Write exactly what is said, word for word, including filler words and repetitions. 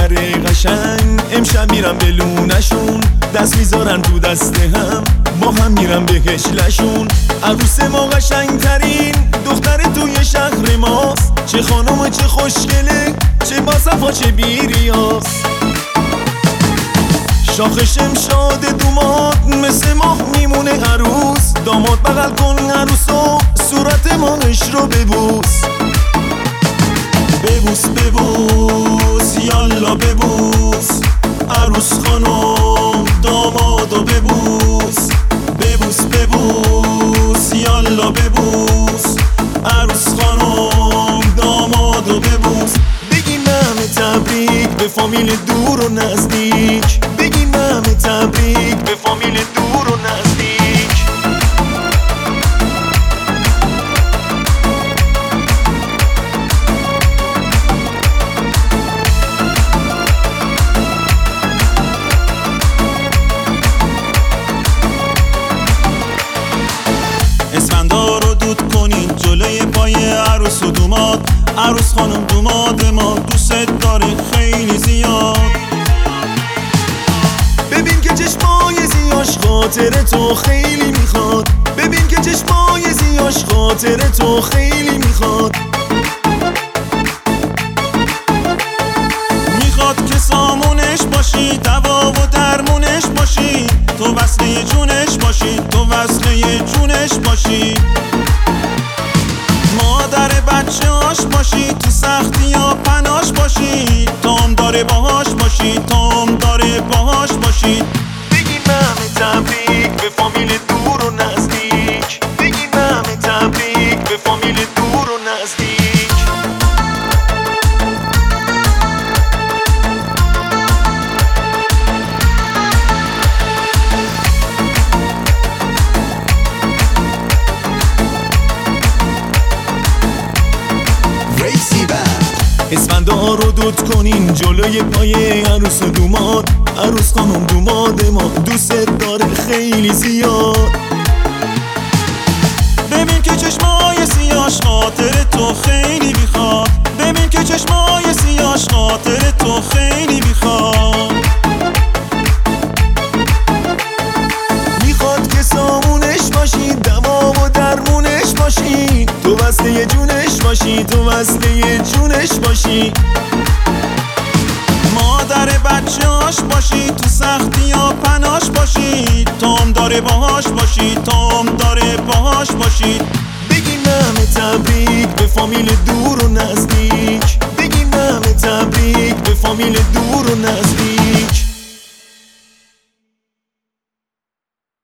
دختر قشنگ، امشب میرم به لونشون، دست میذارن تو دست هم، با هم میرم به هشلشون. عروس ما قشنگ ترین دختر توی شهر ماست، چه خانم چه خوشگله، چه با صفا چه بیریاس. شاخش امشاد دوماد مثل ماه میمونه عروس، داماد بغل کن عروسو، صورت ماهش رو ببوس. ببوس ببوس یالا ببوس، عروس خانم دامادو ببوس. ببوس ببوس یالا ببوس، عروس خانم دامادو ببوس. بگیم همه تبریک به فامیل دور و نزدیک، بگیم همه تبریک به فامیل دور و نزدیک. اسفندار رو دود کنین جلوی پای عروس و دوماد، عروس خانم دوماد ما دوست داره خیلی زیاد. ببین که چشمای زیاش خاطر تو خیلی میخواد، ببین که چشمای زیاش خاطر تو خیلی میخواد. میخواد که سامونش باشی، دوا و درمونش باشی، تو وصله جونش باشی، تو وصله جونش باشی. مادر بچه هاش باشی، تو سختی یا پناش باشی، تام داره باهاش باشی، تام داره باهاش باشی. بگیم همه تبریک به فامیل دور و نزدیک، بگیم همه تبریک به فامیل دور و نزدیک. اسفندار رو دود کنین جلوی پای عروس و دوماد، عروس خانم دوماد ما دوست داره خیلی زیاد. ببین که چشمای سیاش خاطر تو خیلی میخواد، ببین که چشمای سیاش خاطر تو خیلی میخواد. میخواد که سامونش باشی، دوا و درمونش باشی، تو وصله جونش باشی، تو وصله جونش باشی. مادر بچه هاش باشی، تو سختی یا پناش باشی، تام داره باهاش باشی، تام داره باهاش باشی. بگیم همه تبریک به فامیل دور و نزدیک.